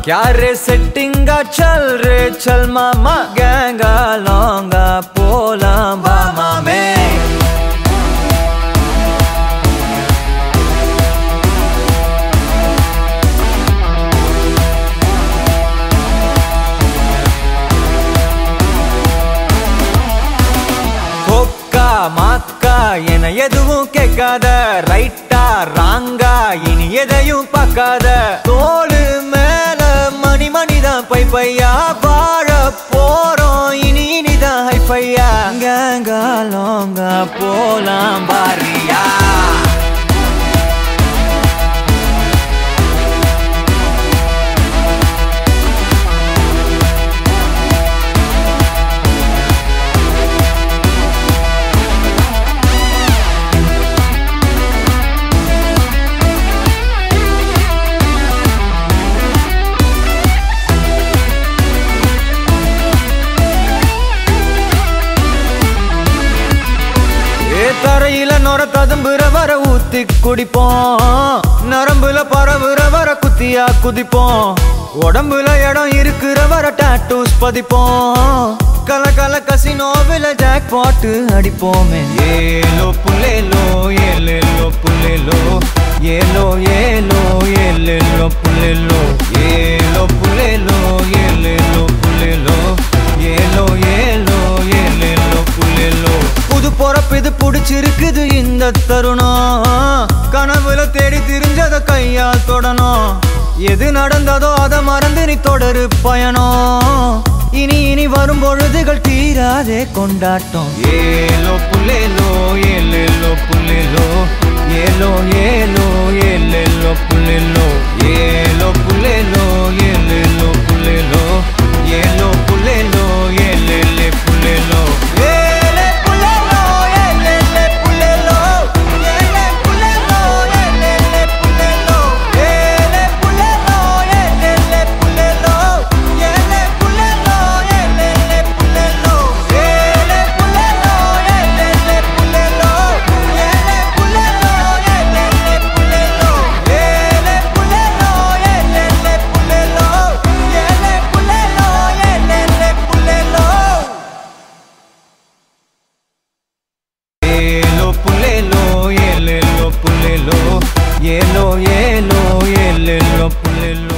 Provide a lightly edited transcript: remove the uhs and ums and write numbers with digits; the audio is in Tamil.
क्या रे सेटिंगा चल रे चल मामा गैंगा लौंगा पोला बामा में மாக்கா என எதுவும் கேட்காத ரைட்டா ராங்கா இனி எதையும் பார்க்காத தோளு மேல மணி மணிதான் பை பையா வாழ போறோம் இனி இனிதான் ஹைஃபையா கேங்கா லோங்கா போலாம் பாரியா தரையில நொர ததும்புற வர ஊத்தி குடிப்போம் நரம்புல பரவுற வர குத்தியா குதிப்போம் உடம்புல இடம் இருக்கிற வர டாட்டூஸ் பதிப்போம் கல கல கசினோவில ஜாக் பாட்டு அடிப்போமே ஏலோ புல்லேலோ ஏலேலோ புல்லேலோ ஏலோ ஏலோ ஏலேலோ புல்லேலோ ஏலோ புல்லேலோ ஏலேலோ புல்லேலோ ஏலோ ஏலோ ஏலேலோ புல்லேலோ புது பொறப்பு இது புடிச்சிருக்குது இந்த தருணம் கனவுல தேடி திரிஞ்சத கையால் தொடணும் எது நடந்ததோ அதை மறந்து நீ தொடரு பயணம் இனி இனி வரும் பொழுதுகள் தீராதே கொண்டாட்டம் ஏலோ புல்லேலோ ஏலேலோ புல்லேலோ ஏலோ ஏலோ ஏலேலோ புல்லேலோ ஏலோ புல்லேலோ ஏலேலோ புல்லேலோ ஏலோ புல்லேலோ ஏலேலே புல்லேலோ Yellow, yellow, yellow, yellow, yellow.